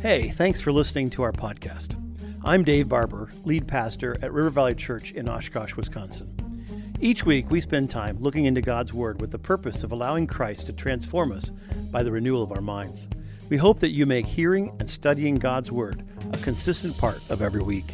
Hey, thanks for listening to our podcast. I'm Dave Barber, lead pastor at River Valley Church in Oshkosh, Wisconsin. Each week, we spend time looking into God's Word with the purpose of allowing Christ to transform us by the renewal of our minds. We hope that you make hearing and studying God's Word a consistent part of every week.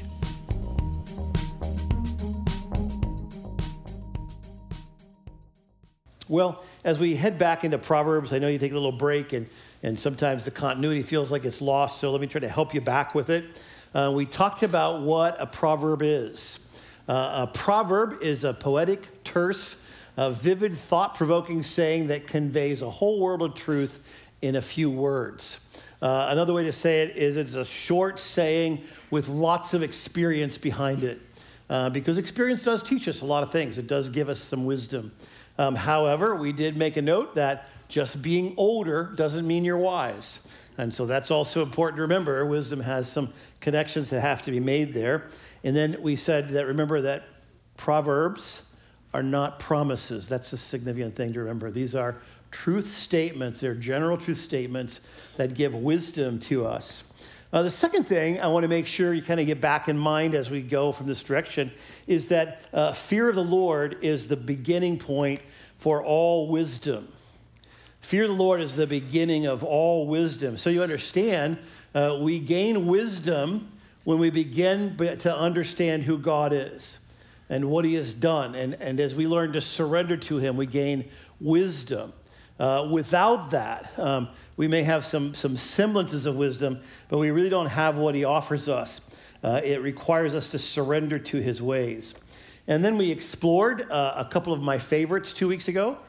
Well, as we head back into Proverbs, I know you take a little break and sometimes the continuity feels like it's lost, so let me try to help you back with it. We talked about what a proverb is. A proverb is a poetic, terse, vivid, thought-provoking saying that conveys a whole world of truth in a few words. Another way to say it is it's a short saying with lots of experience behind it. Because experience does teach us a lot of things. It does give us some wisdom. However, we did make a note that just being older doesn't mean you're wise. And so that's also important to remember. Wisdom has some connections that have to be made there. And then we said that, remember that proverbs are not promises. That's a significant thing to remember. These are truth statements. They're general truth statements that give wisdom to us. The second thing I want to make sure you kind of get back in mind as we go from this direction is that fear of the Lord is the beginning point for all wisdom. Fear of the Lord is the beginning of all wisdom. So you understand, we gain wisdom when we begin to understand who God is and what he has done. And as we learn to surrender to him, we gain wisdom. Without that, we may have some semblances of wisdom, but we really don't have what he offers us. It requires us to surrender to his ways. And then we explored a couple of my favorites 2 weeks ago.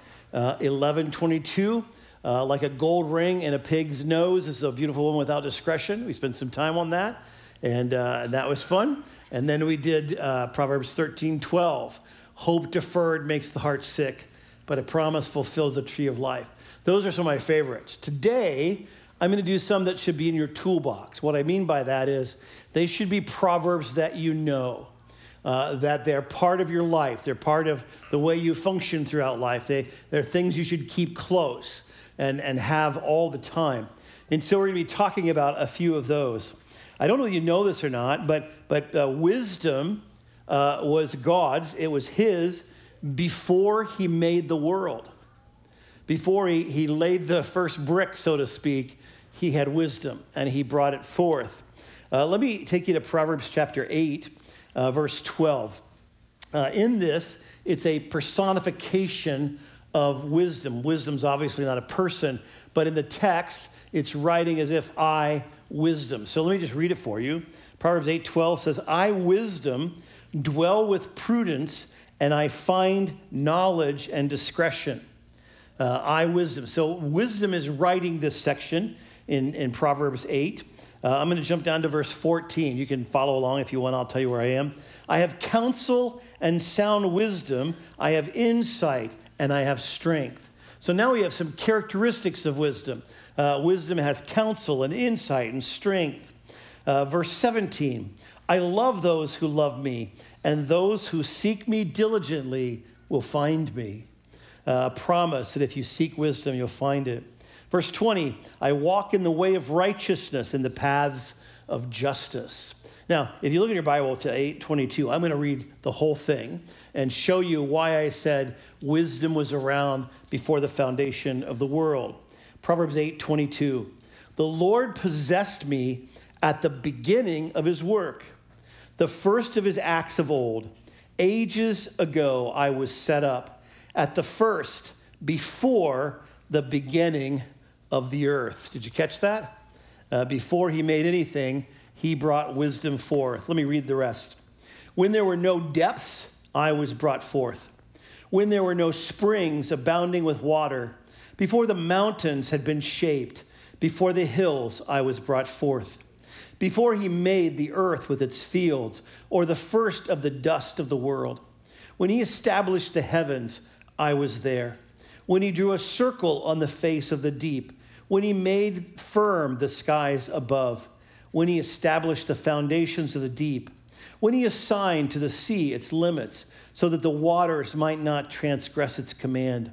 11:22, like a gold ring in a pig's nose is a beautiful woman without discretion. We spent some time on that, and that was fun. And then we did Proverbs 13:12. Hope deferred makes the heart sick, but a promise fulfills the tree of life. Those are some of my favorites. Today, I'm going to do some that should be in your toolbox. What I mean by that is they should be proverbs that you know, that they're part of your life. They're part of the way you function throughout life. They're things you should keep close and have all the time. And so we're going to be talking about a few of those. I don't know if you know this or not, but wisdom was God's. It was his before he made the world. Before he laid the first brick, so to speak, he had wisdom, and he brought it forth. Let me take you to Proverbs chapter 8, verse 12. In this, it's a personification of wisdom. Wisdom's obviously not a person, but in the text, it's writing as if I, wisdom. So let me just read it for you. Proverbs 8:12 says, I, wisdom, dwell with prudence, and I find knowledge and discretion. I, wisdom. So wisdom is writing this section in Proverbs 8. I'm going to jump down to verse 14. You can follow along if you want. I'll tell you where I am. I have counsel and sound wisdom. I have insight and I have strength. So now we have some characteristics of wisdom. Wisdom has counsel and insight and strength. Verse 17. I love those who love me, and those who seek me diligently will find me. Promise that if you seek wisdom, you'll find it. Verse 20, I walk in the way of righteousness in the paths of justice. Now, if you look at your Bible to 8:22, I'm going to read the whole thing and show you why I said wisdom was around before the foundation of the world. Proverbs 8:22, the Lord possessed me at the beginning of his work, the first of his acts of old. Ages ago I was set up at the first, before the beginning of the earth. Did you catch that? Before he made anything, he brought wisdom forth. Let me read the rest. When there were no depths, I was brought forth. When there were no springs abounding with water, before the mountains had been shaped, before the hills, I was brought forth. Before he made the earth with its fields, or the first of the dust of the world. When he established the heavens, I was there. When he drew a circle on the face of the deep, when he made firm the skies above, when he established the foundations of the deep, when he assigned to the sea its limits, so that the waters might not transgress its command,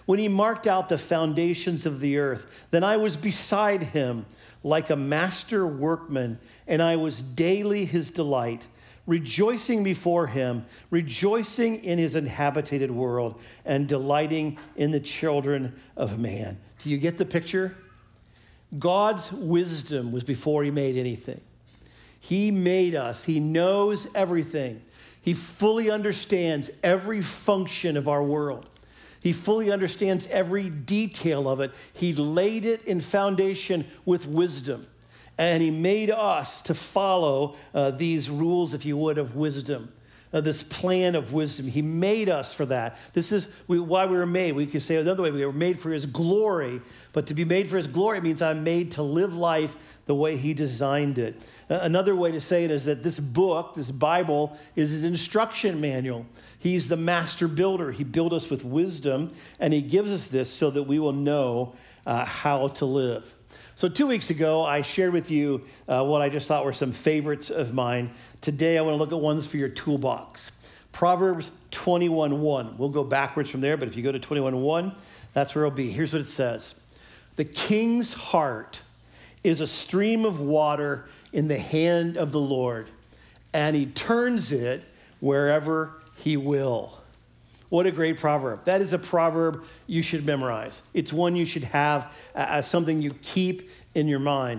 when he marked out the foundations of the earth. Then I was beside him like a master workman, and I was daily his delight, rejoicing before him, rejoicing in his inhabited world, and delighting in the children of man. Do you get the picture? God's wisdom was before he made anything. He made us. He knows everything. He fully understands every function of our world. He fully understands every detail of it. He laid it in foundation with wisdom. And he made us to follow these rules, if you would, of wisdom, this plan of wisdom. He made us for that. This is why we were made. We could say another way, we were made for his glory. But to be made for his glory means I'm made to live life the way he designed it. Another way to say it is that this book, this Bible, is his instruction manual. He's the master builder. He built us with wisdom, and he gives us this so that we will know how to live. So 2 weeks ago, I shared with you what I just thought were some favorites of mine. Today, I want to look at ones for your toolbox. Proverbs 21:1. We'll go backwards from there, but if you go to 21:1, that's where it'll be. Here's what it says. The king's heart is a stream of water in the hand of the Lord, and he turns it wherever he will. What a great proverb. That is a proverb you should memorize. It's one you should have as something you keep in your mind.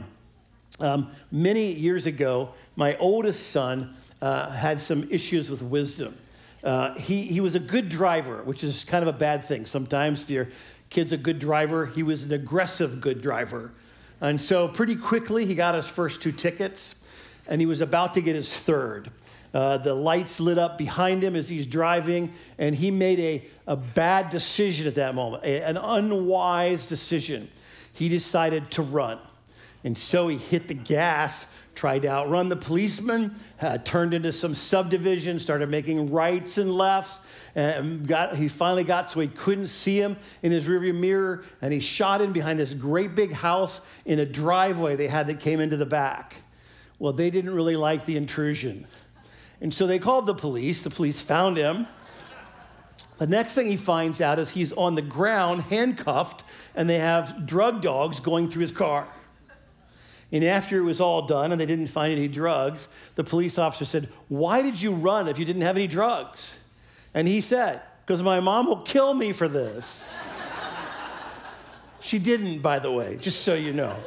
Many years ago, my oldest son had some issues with wisdom. He was a good driver, which is kind of a bad thing. Sometimes if your kid's a good driver, he was an aggressive good driver. And so pretty quickly, he got his first 2 tickets, and he was about to get his third. The lights lit up behind him as he's driving, and he made a bad decision at that moment, an unwise decision. He decided to run. And so he hit the gas, tried to outrun the policeman, turned into some subdivision, started making rights and lefts, and he finally got so he couldn't see him in his rearview mirror, and he shot in behind this great big house in a driveway they had that came into the back. Well, they didn't really like the intrusion. And so they called the police. The police found him. The next thing he finds out is he's on the ground, handcuffed, and they have drug dogs going through his car. And after it was all done and they didn't find any drugs, the police officer said, "Why did you run if you didn't have any drugs?" And he said, "Because my mom will kill me for this." She didn't, by the way, just so you know.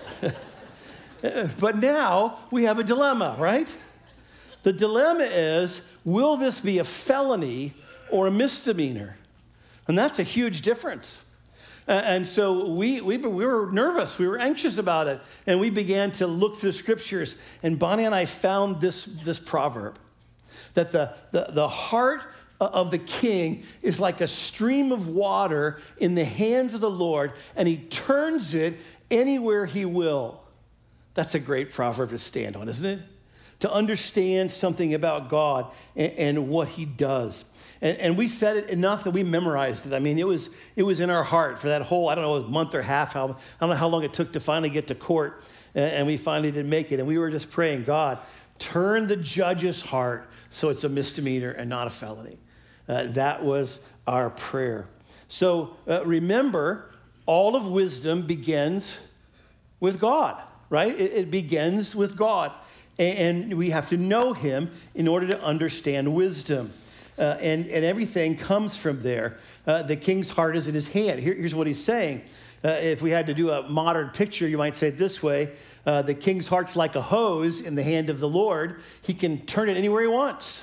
But now we have a dilemma, right? The dilemma is, will this be a felony or a misdemeanor? And that's a huge difference. And so we were nervous. We were anxious about it. And we began to look through scriptures. And Bonnie and I found this proverb, that the heart of the king is like a stream of water in the hands of the Lord, and he turns it anywhere he will. That's a great proverb to stand on, isn't it? To understand something about God and what he does. And we said it enough that we memorized it. I mean, it was in our heart for that whole, I don't know, a month or half. I don't know how long it took to finally get to court. And we finally did make it. And we were just praying, God, turn the judge's heart so it's a misdemeanor and not a felony. That was our prayer. So remember, all of wisdom begins with God, right? It begins with God. And we have to know him in order to understand wisdom. And everything comes from there. The king's heart is in his hand. Here's what he's saying. If we had to do a modern picture, you might say it this way. The king's heart's like a hose in the hand of the Lord. He can turn it anywhere he wants.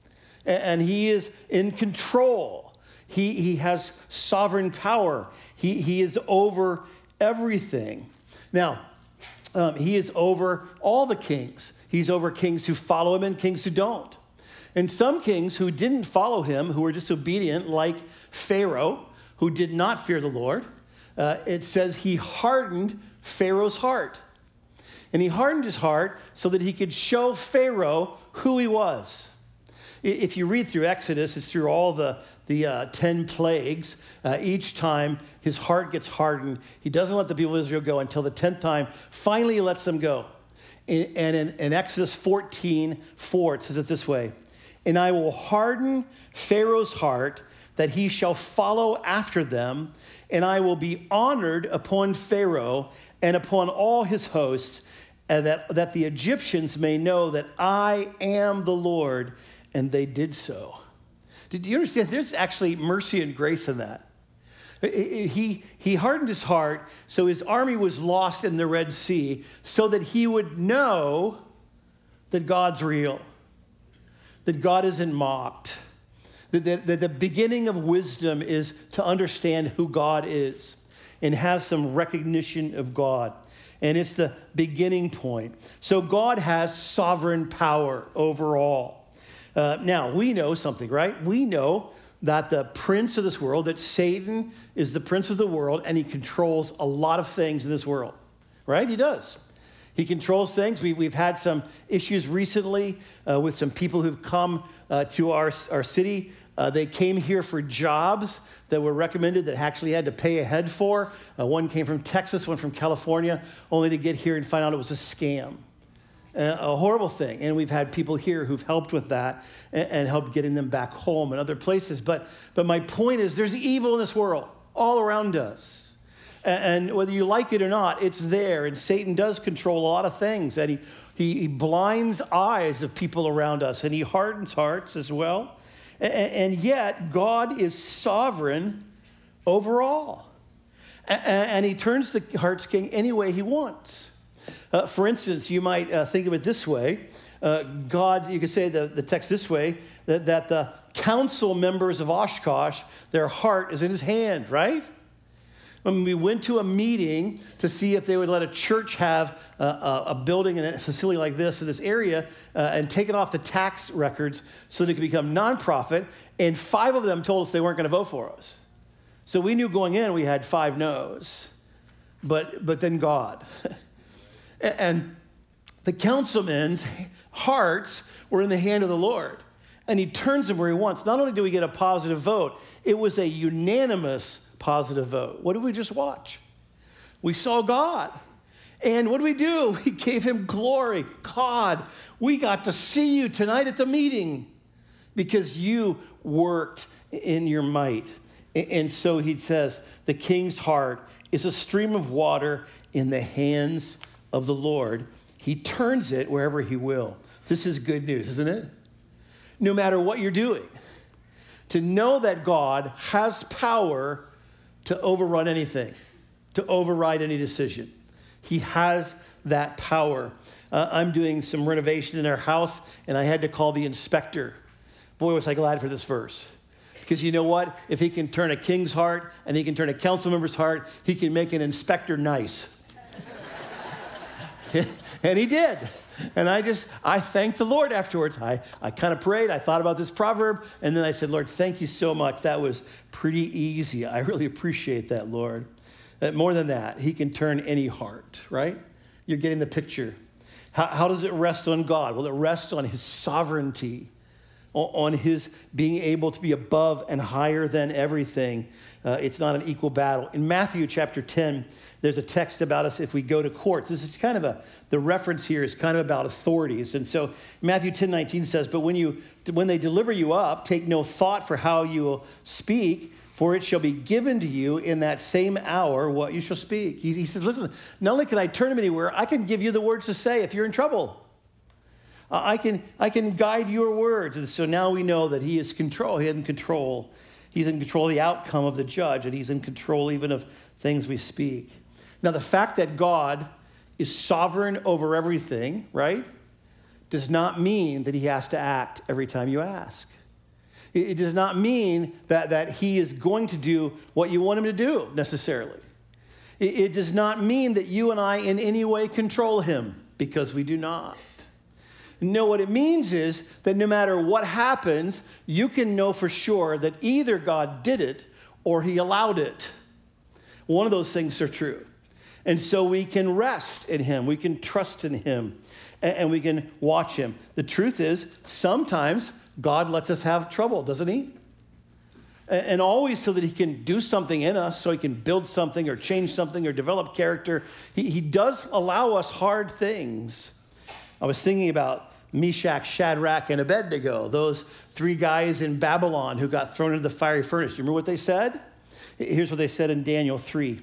And he is in control. He has sovereign power. He is over everything. Now, he is over all the kings. He's over kings who follow him and kings who don't. And some kings who didn't follow him, who were disobedient, like Pharaoh, who did not fear the Lord, it says he hardened Pharaoh's heart. And he hardened his heart so that he could show Pharaoh who he was. If you read through Exodus, it's through all the 10 plagues. Each time his heart gets hardened, he doesn't let the people of Israel go until the 10th time. Finally, he lets them go. And in Exodus 14:4, it says it this way. And I will harden Pharaoh's heart that he shall follow after them, and I will be honored upon Pharaoh and upon all his host, and that the Egyptians may know that I am the Lord. And they did so. Did you understand? There's actually mercy and grace in that. He hardened his heart, so his army was lost in the Red Sea, so that he would know that God's real, that God isn't mocked, that the beginning of wisdom is to understand who God is and have some recognition of God. And it's the beginning point. So God has sovereign power over all. Now, we know something, right? We know that the prince of this world, that Satan is the prince of the world, and he controls a lot of things in this world, right? He does. He controls things. We've had some issues recently with some people who've come to our city. They came here for jobs that were recommended that actually had to pay ahead for. One came from Texas, one from California, only to get here and find out it was a scam. A horrible thing. And we've had people here who've helped with that and helped getting them back home and other places. But my point is there's evil in this world all around us. And whether you like it or not, it's there. And Satan does control a lot of things. And he blinds eyes of people around us. And he hardens hearts as well. And yet, God is sovereign over all. And he turns the heart's king any way he wants. For instance, you might think of it this way. God, you could say the text this way, that the council members of Oshkosh, their heart is in his hand, right? When we went to a meeting to see if they would let a church have a building and a facility like this in this area and take it off the tax records so that it could become nonprofit, and 5 of them told us they weren't going to vote for us. So we knew going in we had 5 no's, but then God. And the councilmen's hearts were in the hand of the Lord, and he turns them where he wants. Not only do we get a positive vote, it was a unanimous positive vote. What did we just watch? We saw God. And what did we do? We gave him glory. God, we got to see you tonight at the meeting because you worked in your might. And so he says, the king's heart is a stream of water in the hands of the Lord. He turns it wherever he will. This is good news, isn't it? No matter what you're doing, to know that God has power to overrun anything, to override any decision. He has that power. I'm doing some renovation in our house, and I had to call the inspector. Boy, was I glad for this verse. Because you know what? If he can turn a king's heart and he can turn a council member's heart, he can make an inspector nice. And he did. And I thanked the Lord afterwards. I kind of prayed. I thought about this proverb. And then I said, Lord, thank you so much. That was pretty easy. I really appreciate that, Lord. More than that, he can turn any heart, right? You're getting the picture. How does it rest on God? Well, it rests on his sovereignty, on his being able to be above and higher than everything. It's not an equal battle. In Matthew chapter 10, there's a text about us if we go to courts. This is kind of the reference here is kind of about authorities. And so Matthew 10:19 says, but when they deliver you up, take no thought for how you will speak, for it shall be given to you in that same hour what you shall speak. He says, listen, not only can I turn them anywhere, I can give you the words to say if you're in trouble. I can guide your words. And so now we know that he is control. He is in control. He's in control of the outcome of the judge, and he's in control even of things we speak. Now, the fact that God is sovereign over everything, right, does not mean that he has to act every time you ask. It does not mean that he is going to do what you want him to do, necessarily. It does not mean that you and I in any way control him, because we do not. No, what it means is that no matter what happens, you can know for sure that either God did it or he allowed it. One of those things are true. And so we can rest in him. We can trust in him. And we can watch him. The truth is, sometimes God lets us have trouble, doesn't he? And always so that he can do something in us, so he can build something or change something or develop character. He does allow us hard things. I was thinking about Meshach, Shadrach, and Abednego, those three guys in Babylon who got thrown into the fiery furnace. You remember what they said? Here's what they said in Daniel 3.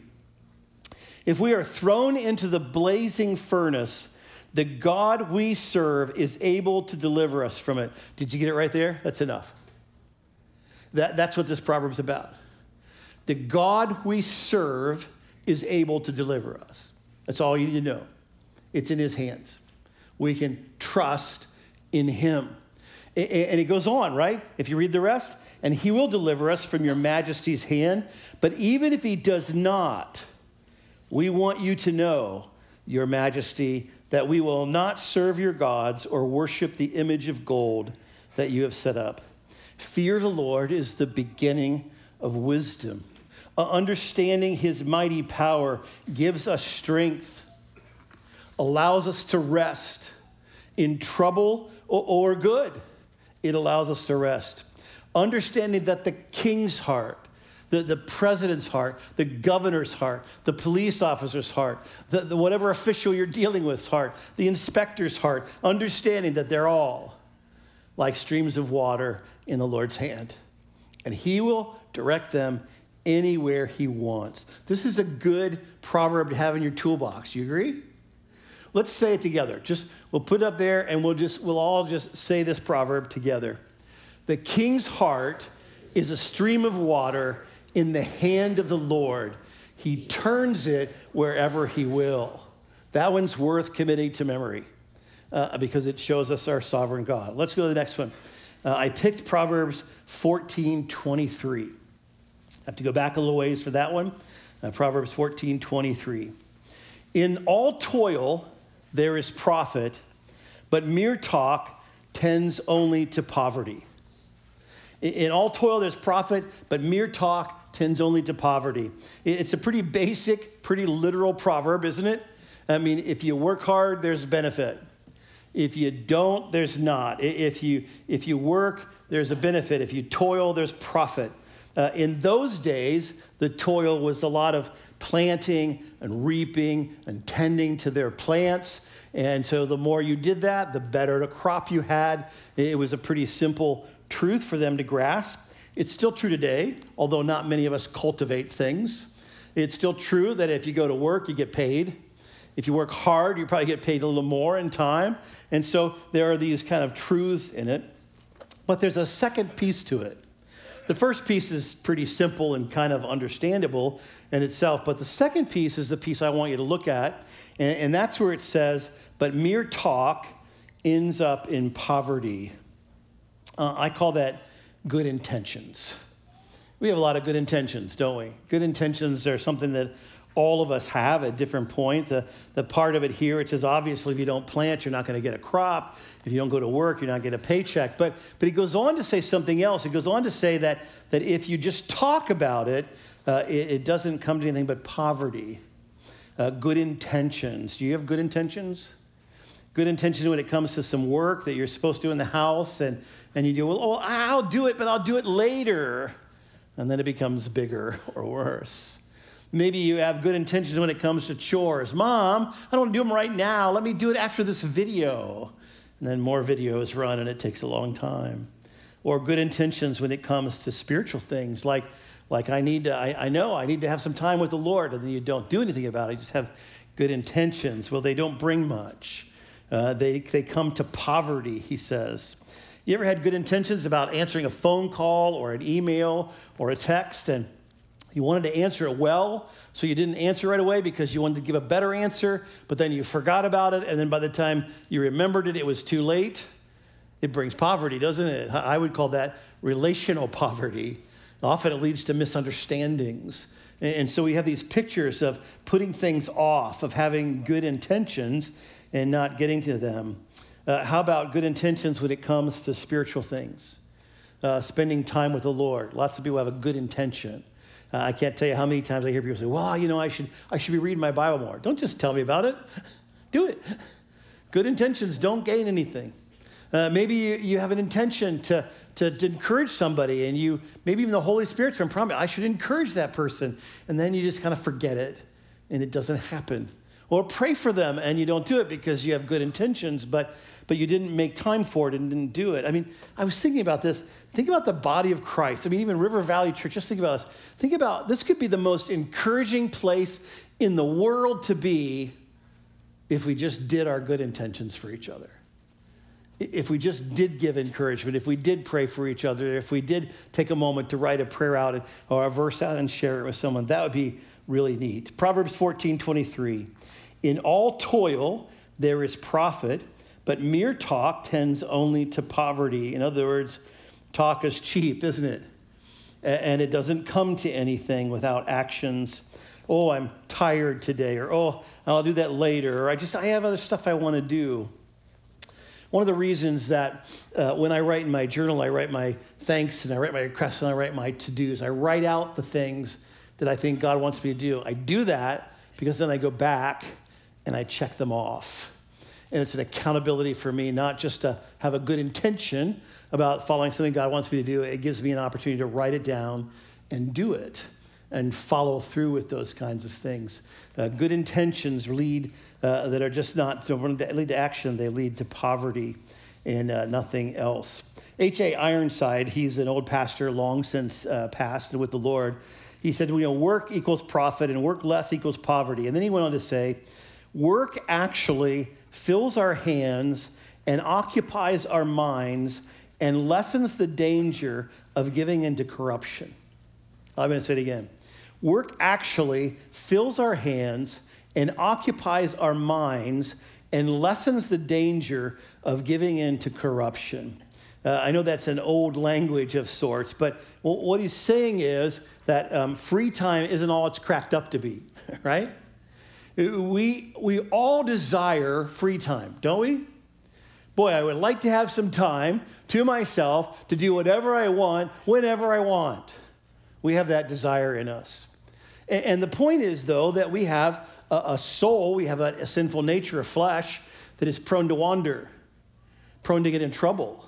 If we are thrown into the blazing furnace, the God we serve is able to deliver us from it. Did you get it right there? That's enough. That's what this proverb's about. The God we serve is able to deliver us. That's all you need to know. It's in his hands. We can trust in him. And it goes on, right? If you read the rest, and he will deliver us from your majesty's hand. But even if he does not, we want you to know, your majesty, that we will not serve your gods or worship the image of gold that you have set up. Fear of the Lord is the beginning of wisdom. Understanding his mighty power gives us strength, allows us to rest in trouble or good. It allows us to rest. Understanding that the king's heart, the president's heart, the governor's heart, the police officer's heart, the whatever official you're dealing with's heart, the inspector's heart, understanding that they're all like streams of water in the Lord's hand. And he will direct them anywhere he wants. This is a good proverb to have in your toolbox. You agree? Let's say it together. We'll put it up there and we'll all just say this proverb together. The king's heart is a stream of water in the hand of the Lord. He turns it wherever he will. That one's worth committing to memory because it shows us our sovereign God. Let's go to the next one. I picked Proverbs 14:23. I have to go back a little ways for that one. Proverbs 14:23. In all toil there is profit, but mere talk tends only to poverty. In all toil there's profit, but mere talk tends only to poverty. It's a pretty basic, pretty literal proverb, isn't it? I mean, if you work hard, there's benefit. If you don't, there's not. If you work, there's a benefit. If you toil, there's profit. In those days, the toil was a lot of planting and reaping and tending to their plants. And so the more you did that, the better the crop you had. It was a pretty simple truth for them to grasp. It's still true today, although not many of us cultivate things. It's still true that if you go to work, you get paid. If you work hard, you probably get paid a little more in time. And so there are these kind of truths in it. But there's a second piece to it. The first piece is pretty simple and kind of understandable in itself. But the second piece is the piece I want you to look at. And that's where it says, but mere talk ends up in poverty. I call that good intentions. We have a lot of good intentions, don't we? Good intentions are something that all of us have at different point. The part of it here, it says, obviously, if you don't plant, you're not going to get a crop. If you don't go to work, you're not going to get a paycheck. But he goes on to say something else. He goes on to say that if you just talk about it, it doesn't come to anything but poverty. Good intentions. Do you have good intentions? Good intentions when it comes to some work that you're supposed to do in the house, and you do, well, I'll do it, but I'll do it later. And then it becomes bigger or worse. Maybe you have good intentions when it comes to chores. Mom, I don't want to do them right now. Let me do it after this video. And then more videos run, and it takes a long time. Or good intentions when it comes to spiritual things, like I know I need to have some time with the Lord, and then you don't do anything about it. You just have good intentions. Well, they don't bring much. They come to poverty, he says. You ever had good intentions about answering a phone call or an email or a text, and you wanted to answer it well, so you didn't answer right away because you wanted to give a better answer, but then you forgot about it, and then by the time you remembered it, it was too late? It brings poverty, doesn't it? I would call that relational poverty. Often it leads to misunderstandings. And so we have these pictures of putting things off, of having good intentions and not getting to them. How about good intentions when it comes to spiritual things? Spending time with the Lord. Lots of people have a good intention. I can't tell you how many times I hear people say, well, I should be reading my Bible more. Don't just tell me about it. Do it. Good intentions don't gain anything. Maybe you have an intention to encourage somebody, and maybe even the Holy Spirit's been prompting, I should encourage that person. And then you just kind of forget it, and it doesn't happen. Or pray for them and you don't do it because you have good intentions, but you didn't make time for it and didn't do it. I mean, I was thinking about this. Think about the body of Christ. I mean, even River Valley Church, just think about this. Think about, this could be the most encouraging place in the world to be if we just did our good intentions for each other. If we just did give encouragement, if we did pray for each other, if we did take a moment to write a prayer out or a verse out and share it with someone, that would be really neat. Proverbs 14:23. In all toil, there is profit, but mere talk tends only to poverty. In other words, talk is cheap, isn't it? And it doesn't come to anything without actions. Oh, I'm tired today, or oh, I'll do that later, or I have other stuff I want to do. One of the reasons that when I write in my journal, I write my thanks and I write my requests and I write my to-dos. I write out the things that I think God wants me to do. I do that because then I go back and I check them off. And it's an accountability for me, not just to have a good intention about following something God wants me to do. It gives me an opportunity to write it down and do it and follow through with those kinds of things. Good intentions lead, that are just not, don't lead to action, they lead to poverty and nothing else. H.A. Ironside, he's an old pastor long since passed with the Lord. He said, work equals profit and work less equals poverty. And then he went on to say, work actually fills our hands and occupies our minds and lessens the danger of giving into corruption. I'm going to say it again. Work actually fills our hands and occupies our minds and lessens the danger of giving into corruption. I know that's an old language of sorts, but what he's saying is that free time isn't all it's cracked up to be, right? We all desire free time, don't we? Boy, I would like to have some time to myself to do whatever I want, whenever I want. We have that desire in us. And the point is, though, that we have a soul, we have a sinful nature, a flesh that is prone to wander, prone to get in trouble,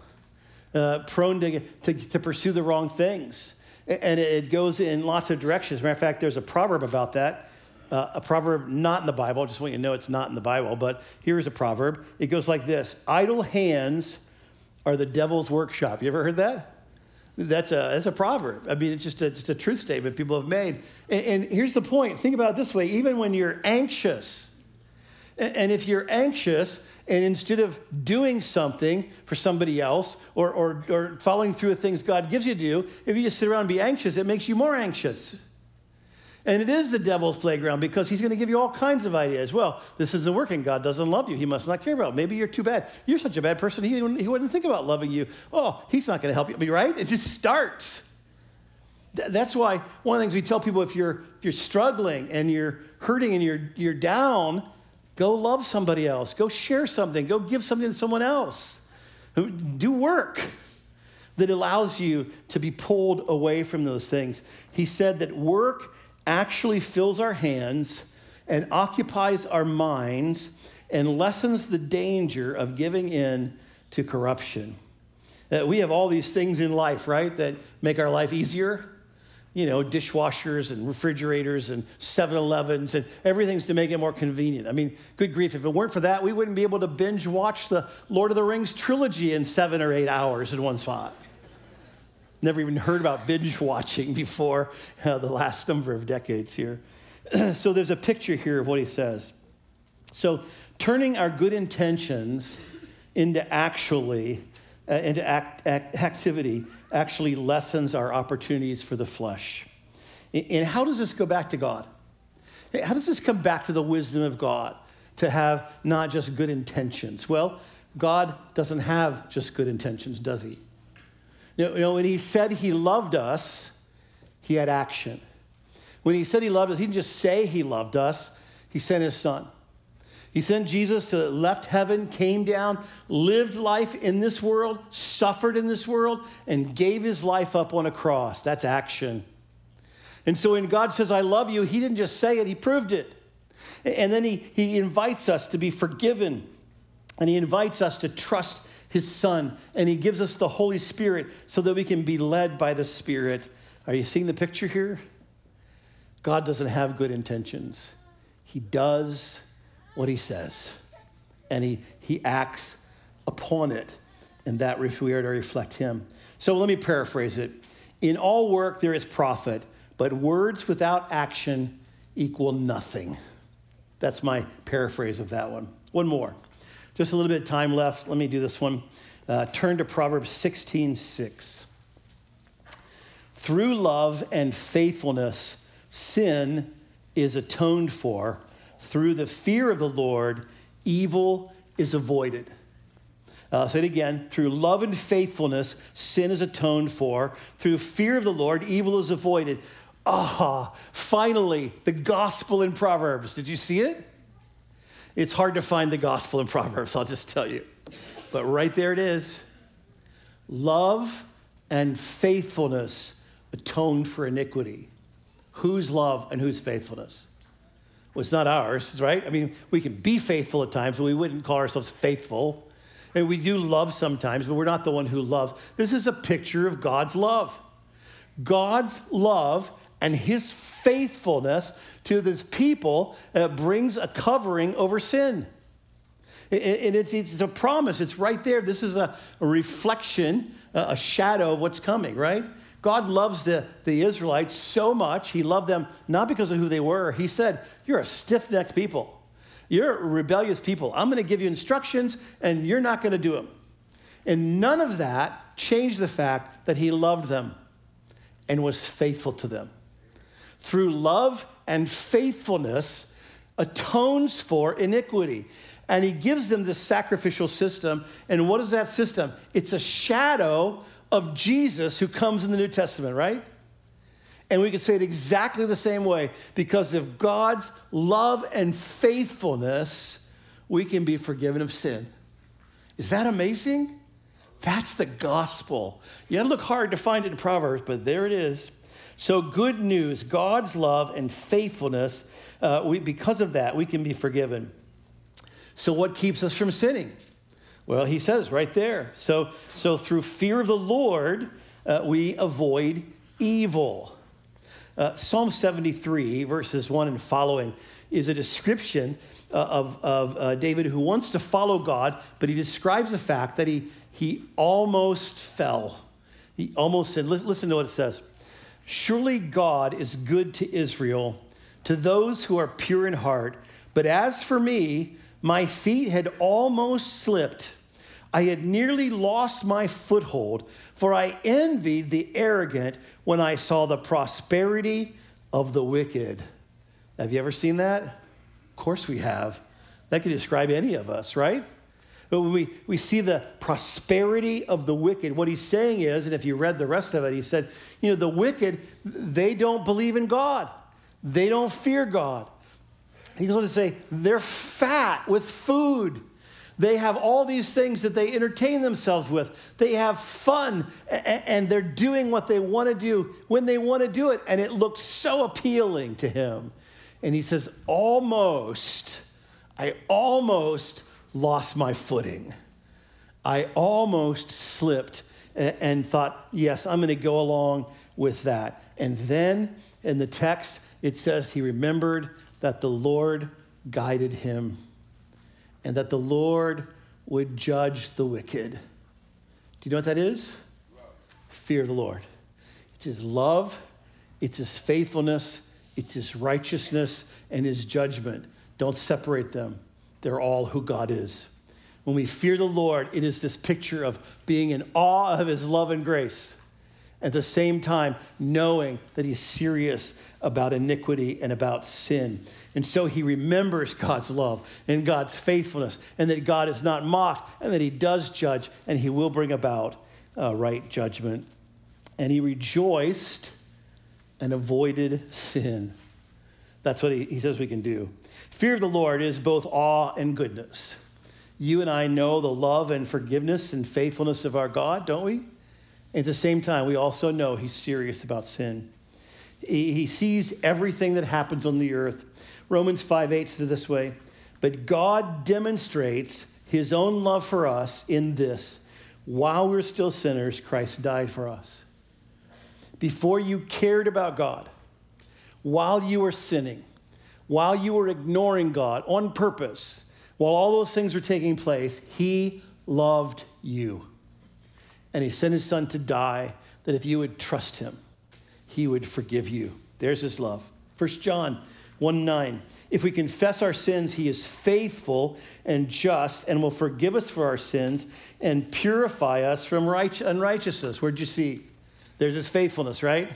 prone to pursue the wrong things. And it goes in lots of directions. As a matter of fact, there's a proverb about that. A proverb not in the Bible. I just want you to know it's not in the Bible, but here's a proverb. It goes like this: idle hands are the devil's workshop. You ever heard that? That's a proverb. I mean, it's just a truth statement people have made. And here's the point. Think about it this way. Even when you're anxious, and if you're anxious, and instead of doing something for somebody else or following through with things God gives you to do, if you just sit around and be anxious, it makes you more anxious. And it is the devil's playground because he's going to give you all kinds of ideas. Well, this isn't working. God doesn't love you. He must not care about it. Maybe you're too bad. You're such a bad person, he wouldn't think about loving you. Oh, he's not going to help you. I mean, right? It just starts. That's why one of the things we tell people, if you're struggling and you're hurting and you're down, go love somebody else. Go share something. Go give something to someone else. Do work that allows you to be pulled away from those things. He said that work actually fills our hands and occupies our minds and lessens the danger of giving in to corruption. We have all these things in life, right, that make our life easier. Dishwashers and refrigerators and 7-Elevens and everything's to make it more convenient. I mean, good grief, if it weren't for that, we wouldn't be able to binge watch the Lord of the Rings trilogy in 7 or 8 hours in one spot. Never even heard about binge watching before the last number of decades here. So there's a picture here of what he says. So turning our good intentions into activity actually lessens our opportunities for the flesh. And how does this go back to God? How does this come back to the wisdom of God to have not just good intentions? Well, God doesn't have just good intentions, does he? When he said he loved us, he had action. When he said he loved us, he didn't just say he loved us. He sent his son. He sent Jesus to left heaven, came down, lived life in this world, suffered in this world, and gave his life up on a cross. That's action. And so when God says, I love you, he didn't just say it, he proved it. And then he invites us to be forgiven, and he invites us to trust his son, and he gives us the Holy Spirit so that we can be led by the Spirit. Are you seeing the picture here? God doesn't have good intentions. He does what he says. And he acts upon it. And that we are to reflect him. So let me paraphrase it. In all work there is profit, but words without action equal nothing. That's my paraphrase of that one. One more. Just a little bit of time left. Let me do this one. Turn to Proverbs 16:6. Through love and faithfulness, sin is atoned for. Through the fear of the Lord, evil is avoided. Say it again. Through love and faithfulness, sin is atoned for. Through fear of the Lord, evil is avoided. Finally, the gospel in Proverbs. Did you see it? It's hard to find the gospel in Proverbs, I'll just tell you. But right there it is. Love and faithfulness atoned for iniquity. Whose love and whose faithfulness? Well, it's not ours, right? I mean, we can be faithful at times, but we wouldn't call ourselves faithful. And we do love sometimes, but we're not the one who loves. This is a picture of God's love. God's love and his faithfulness to this people brings a covering over sin. And it's a promise. It's right there. This is a reflection, a shadow of what's coming, right? God loves the Israelites so much. He loved them not because of who they were. He said, you're a stiff-necked people. You're a rebellious people. I'm going to give you instructions, and you're not going to do them. And none of that changed the fact that he loved them and was faithful to them. Through love and faithfulness, atones for iniquity. And he gives them this sacrificial system. And what is that system? It's a shadow of Jesus who comes in the New Testament, right? And we could say it exactly the same way. Because of God's love and faithfulness, we can be forgiven of sin. Is that amazing? That's the gospel. You got to look hard to find it in Proverbs, but there it is. So good news, God's love and faithfulness, because of that, we can be forgiven. So what keeps us from sinning? Well, he says right there. So through fear of the Lord, we avoid evil. Psalm 73, verses 1 and following, is a description of David who wants to follow God, but he describes the fact that he almost fell. He almost said, listen to what it says. Surely God is good to Israel, to those who are pure in heart. But as for me, my feet had almost slipped. I had nearly lost my foothold, for I envied the arrogant when I saw the prosperity of the wicked. Have you ever seen that? Of course we have. That could describe any of us, right? But when we see the prosperity of the wicked, what he's saying is, and if you read the rest of it, he said, the wicked, they don't believe in God. They don't fear God. He goes on to say, they're fat with food. They have all these things that they entertain themselves with. They have fun, and they're doing what they want to do when they want to do it. And it looks so appealing to him. And he says, I almost lost my footing. I almost slipped and thought, yes, I'm going to go along with that. And then in the text, it says he remembered that the Lord guided him and that the Lord would judge the wicked. Do you know what that is? Fear of the Lord. It's his love, it's his faithfulness, it's his righteousness, and his judgment. Don't separate them. They're all who God is. When we fear the Lord, it is this picture of being in awe of his love and grace. At the same time, knowing that he's serious about iniquity and about sin. And so he remembers God's love and God's faithfulness, and that God is not mocked, and that he does judge, and he will bring about right judgment. And he rejoiced and avoided sin. That's what he says we can do. Fear of the Lord is both awe and goodness. You and I know the love and forgiveness and faithfulness of our God, don't we? At the same time, we also know he's serious about sin. He sees everything that happens on the earth. Romans 5:8 says it this way, but God demonstrates his own love for us in this. While we're still sinners, Christ died for us. Before you cared about God, while you were sinning, while you were ignoring God on purpose, while all those things were taking place, he loved you. And he sent his son to die, that if you would trust him, he would forgive you. There's his love. 1 John 1:9. If we confess our sins, he is faithful and just and will forgive us for our sins and purify us from unrighteousness. Where'd you see? There's his faithfulness, right?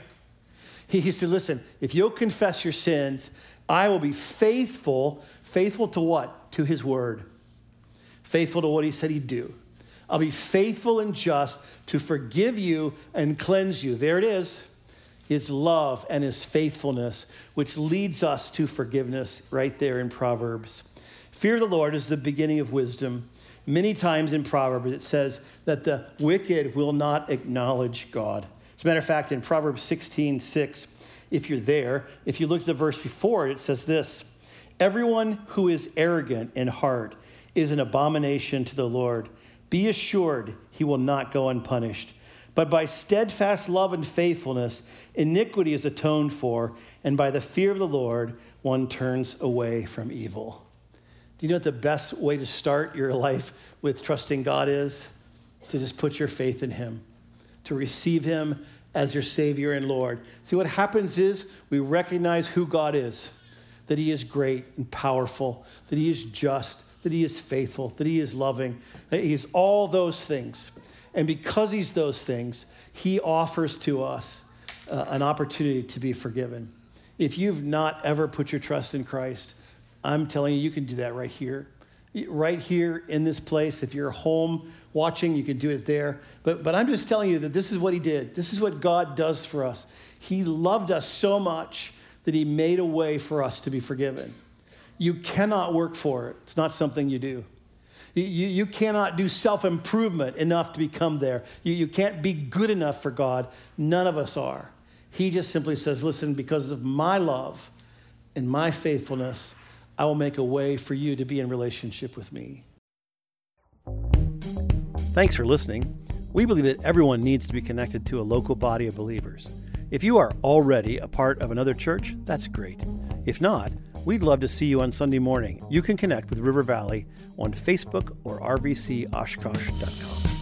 He said, listen, if you'll confess your sins, I will be faithful. Faithful to what? To his word. Faithful to what he said he'd do. I'll be faithful and just to forgive you and cleanse you. There it is. His love and his faithfulness, which leads us to forgiveness right there in Proverbs. Fear of the Lord is the beginning of wisdom. Many times in Proverbs it says that the wicked will not acknowledge God. As a matter of fact, in Proverbs 16:6, if you're there, if you look at the verse before it says this: everyone who is arrogant in heart is an abomination to the Lord. Be assured he will not go unpunished. But by steadfast love and faithfulness, iniquity is atoned for, and by the fear of the Lord, one turns away from evil. Do you know what the best way to start your life with trusting God is? To just put your faith in him, to receive him as your Savior and Lord. See, what happens is we recognize who God is, that he is great and powerful, that he is just, that he is faithful, that he is loving, that he is all those things. And because he's those things, he offers to us an opportunity to be forgiven. If you've not ever put your trust in Christ, I'm telling you, you can do that right here. Right here in this place. If you're home watching, you can do it there. But I'm just telling you that this is what he did. This is what God does for us. He loved us so much that he made a way for us to be forgiven. You cannot work for it. It's not something you do. You cannot do self-improvement enough to become there. You can't be good enough for God. None of us are. He just simply says, listen, because of my love and my faithfulness, I will make a way for you to be in relationship with me. Thanks for listening. We believe that everyone needs to be connected to a local body of believers. If you are already a part of another church, that's great. If not, we'd love to see you on Sunday morning. You can connect with River Valley on Facebook or rvcoshkosh.com.